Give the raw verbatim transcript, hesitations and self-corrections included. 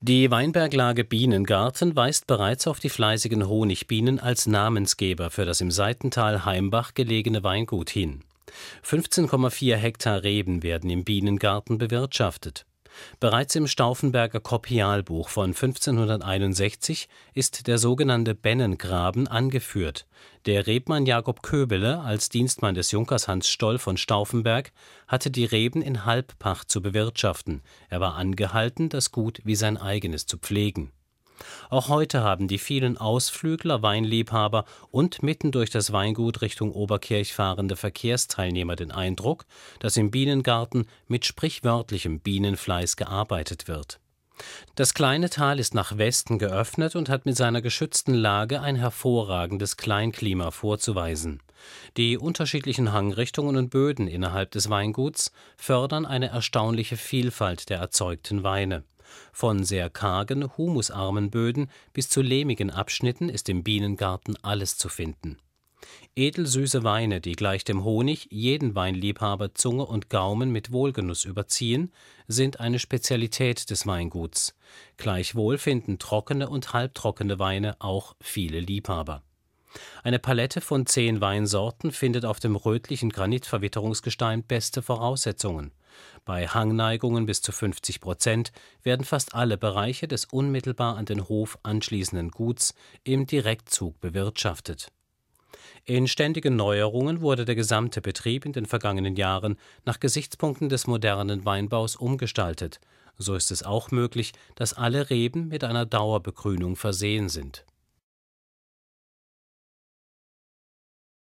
Die Weinberglage Bienengarten weist bereits auf die fleißigen Honigbienen als Namensgeber für das im Seitental Heimbach gelegene Weingut hin. fünfzehn Komma vier Hektar Reben werden im Bienengarten bewirtschaftet. Bereits im Stauffenberger Kopialbuch von fünfzehnhunderteinundsechzig ist der sogenannte Bennengraben angeführt. Der Rebmann Jakob Köbele als Dienstmann des Junkers Hans Stoll von Stauffenberg hatte die Reben in Halbpacht zu bewirtschaften. Er war angehalten, das Gut wie sein eigenes zu pflegen. Auch heute haben die vielen Ausflügler, Weinliebhaber und mitten durch das Weingut Richtung Oberkirch fahrende Verkehrsteilnehmer den Eindruck, dass im Bienengarten mit sprichwörtlichem Bienenfleiß gearbeitet wird. Das kleine Tal ist nach Westen geöffnet und hat mit seiner geschützten Lage ein hervorragendes Kleinklima vorzuweisen. Die unterschiedlichen Hangrichtungen und Böden innerhalb des Weinguts fördern eine erstaunliche Vielfalt der erzeugten Weine. Von sehr kargen, humusarmen Böden bis zu lehmigen Abschnitten ist im Bienengarten alles zu finden. Edelsüße Weine, die gleich dem Honig jeden Weinliebhaber Zunge und Gaumen mit Wohlgenuss überziehen, sind eine Spezialität des Weinguts. Gleichwohl finden trockene und halbtrockene Weine auch viele Liebhaber. Eine Palette von zehn Weinsorten findet auf dem rötlichen Granitverwitterungsgestein beste Voraussetzungen. Bei Hangneigungen bis zu fünfzig Prozent werden fast alle Bereiche des unmittelbar an den Hof anschließenden Guts im Direktzug bewirtschaftet. In ständigen Neuerungen wurde der gesamte Betrieb in den vergangenen Jahren nach Gesichtspunkten des modernen Weinbaus umgestaltet. So ist es auch möglich, dass alle Reben mit einer Dauerbegrünung versehen sind.